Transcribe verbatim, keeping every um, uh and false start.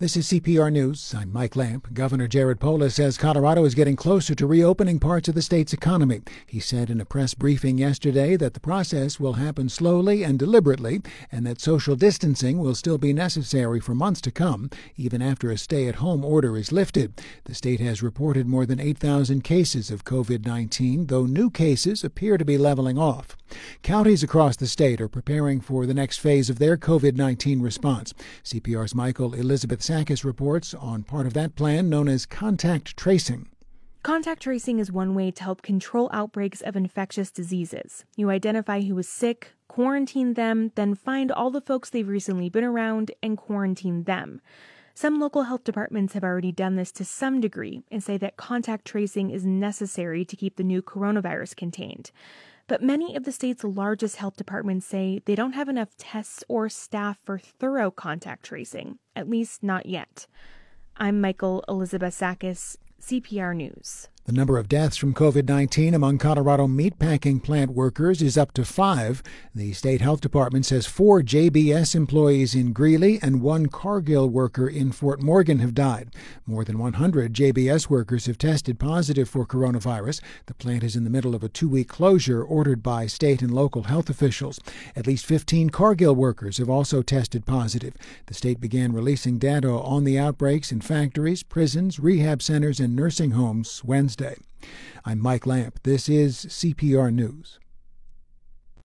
This is C P R News. I'm Mike Lamp. Governor Jared Polis says Colorado is getting closer to reopening parts of the state's economy. He said in a press briefing yesterday that the process will happen slowly and deliberately, and that social distancing will still be necessary for months to come, even after a stay-at-home order is lifted. The state has reported more than eight thousand cases of covid nineteen, though new cases appear to be leveling off. Counties across the state are preparing for the next phase of their covid nineteen response. C P R's Michael Elizabeth Sakis reports on part of that plan known as contact tracing. Contact tracing is one way to help control outbreaks of infectious diseases. You identify who is sick, quarantine them, then find all the folks they've recently been around and quarantine them. Some local health departments have already done this to some degree and say that contact tracing is necessary to keep the new coronavirus contained. But many of the state's largest health departments say they don't have enough tests or staff for thorough contact tracing, at least not yet. I'm Michael Elizabeth Sakis, C P R News. The number of deaths from covid nineteen among Colorado meatpacking plant workers is up to five. The state health department says four J B S employees in Greeley and one Cargill worker in Fort Morgan have died. More than one hundred J B S workers have tested positive for coronavirus. The plant is in the middle of a two-week closure ordered by state and local health officials. At least fifteen Cargill workers have also tested positive. The state began releasing data on the outbreaks in factories, prisons, rehab centers, and nursing homes Wednesday. I'm Mike Lamp. This is C P R News.